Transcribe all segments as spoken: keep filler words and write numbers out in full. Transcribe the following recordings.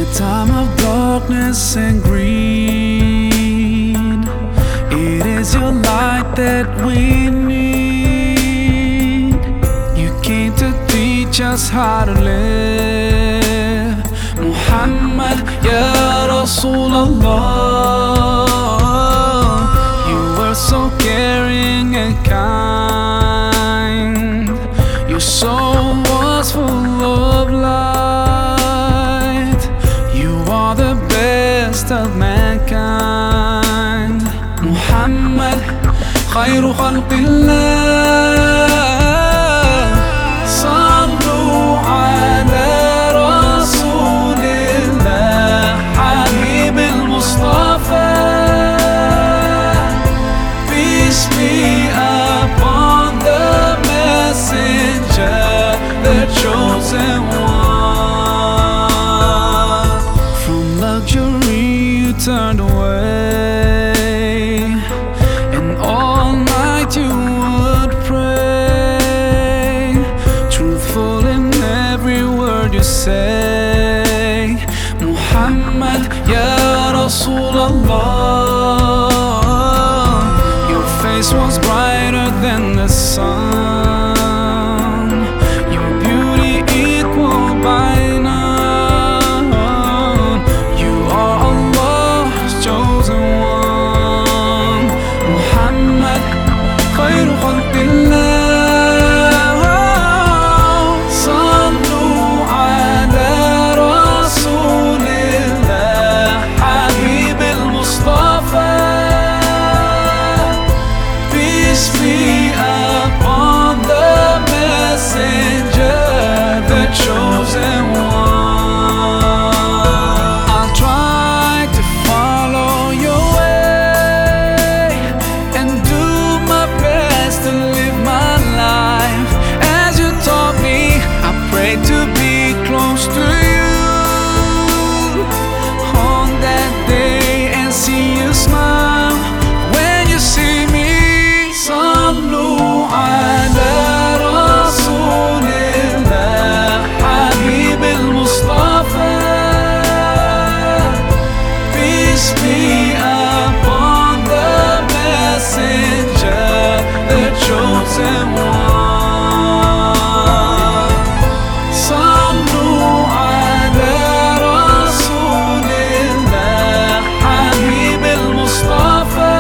time of darkness and greed, it is your light that we need. You came to teach us how to live. Muhammad, Ya Rasulallah, you were so caring and kind. Your soul was full of light. You are the best of mankind. Muhammad, khayru khalqillah. Sallu ala Rasulillah, Habib al-Mustafa. Peace be upon the messenger, the chosen one. From luxury you turned away, and all night you would pray, truthful in every word you say. Muhammad, Ya Rasulallah, your face was brighter than the sun, your beauty equal by none. You are Allah's chosen one. Muhammad, khayru khalqillah. Sallu ala Rasulillah, Habib al-Mustafa. Peace be upon the messenger, the chosen one. I'll try to follow your way and do my best to live my life as you taught me. I pray to be close to you on that day and see you smile when you see me. Sallu ala Rasulillah, Habib al-Mustafa. Peace be upon the messenger, the chosen one. Sallu ala Rasulillah, Habib al-Mustafa.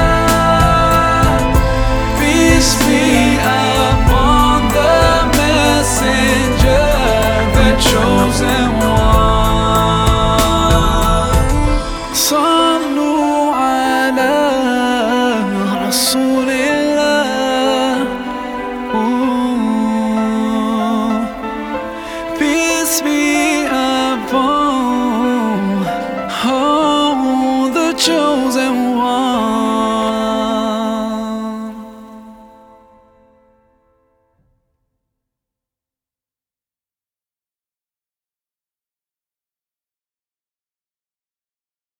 Peace be upon the messenger, the chosen one. Sallu ala Rasulillah. Ooh. Peace be upon, oh, the chosen one.